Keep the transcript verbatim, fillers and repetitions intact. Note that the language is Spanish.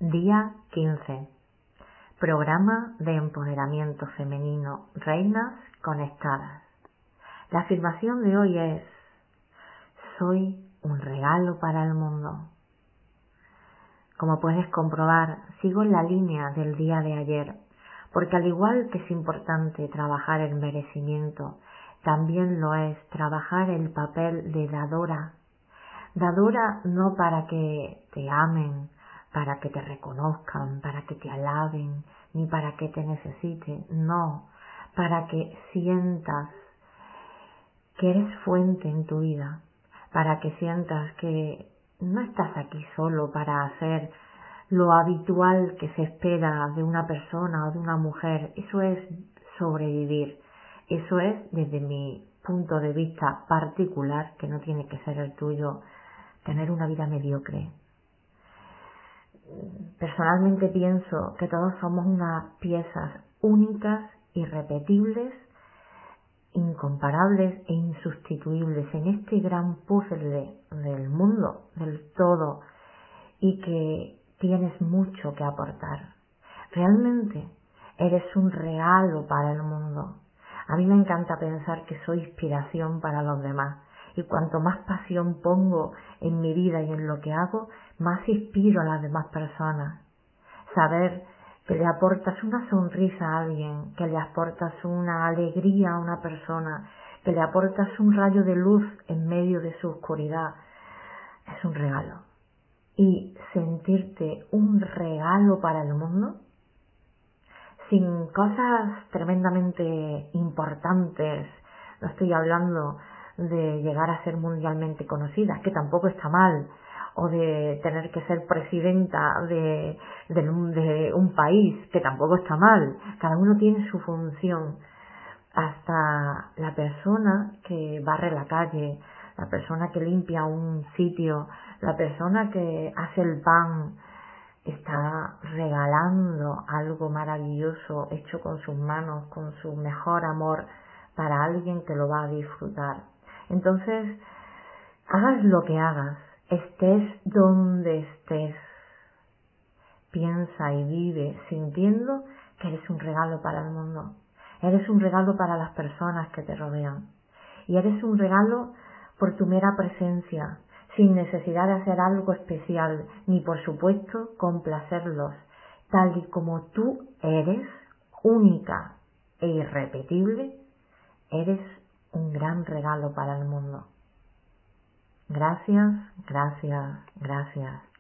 Día quince. Programa de empoderamiento femenino. Reinas conectadas. La afirmación de hoy es: soy un regalo para el mundo. Como puedes comprobar, sigo en la línea del día de ayer, porque al igual que es importante trabajar el merecimiento, también lo es trabajar el papel de dadora. Dadora no para que te amen, para que te reconozcan, para que te alaben, ni para que te necesiten, no, para que sientas que eres fuente en tu vida, para que sientas que no estás aquí solo para hacer lo habitual que se espera de una persona o de una mujer. Eso es sobrevivir, eso es, desde mi punto de vista particular, que no tiene que ser el tuyo, tener una vida mediocre. Personalmente pienso que todos somos unas piezas únicas, irrepetibles, incomparables e insustituibles en este gran puzzle del mundo, del todo, y que tienes mucho que aportar. Realmente eres un regalo para el mundo. A mí me encanta pensar que soy inspiración para los demás. Y cuanto más pasión pongo en mi vida y en lo que hago, más inspiro a las demás personas. Saber que le aportas una sonrisa a alguien, que le aportas una alegría a una persona, que le aportas un rayo de luz en medio de su oscuridad, es un regalo. Y sentirte un regalo para el mundo, sin cosas tremendamente importantes, no estoy hablando de llegar a ser mundialmente conocida, que tampoco está mal, o de tener que ser presidenta de, de, de un país, que tampoco está mal. Cada uno tiene su función. Hasta la persona que barre la calle, la persona que limpia un sitio, la persona que hace el pan, está regalando algo maravilloso hecho con sus manos, con su mejor amor, para alguien que lo va a disfrutar. Entonces, hagas lo que hagas, estés donde estés, piensa y vive sintiendo que eres un regalo para el mundo. Eres un regalo para las personas que te rodean. Y eres un regalo por tu mera presencia, sin necesidad de hacer algo especial, ni por supuesto complacerlos. Tal y como tú eres, única e irrepetible, eres un gran regalo para el mundo. Gracias, gracias, gracias.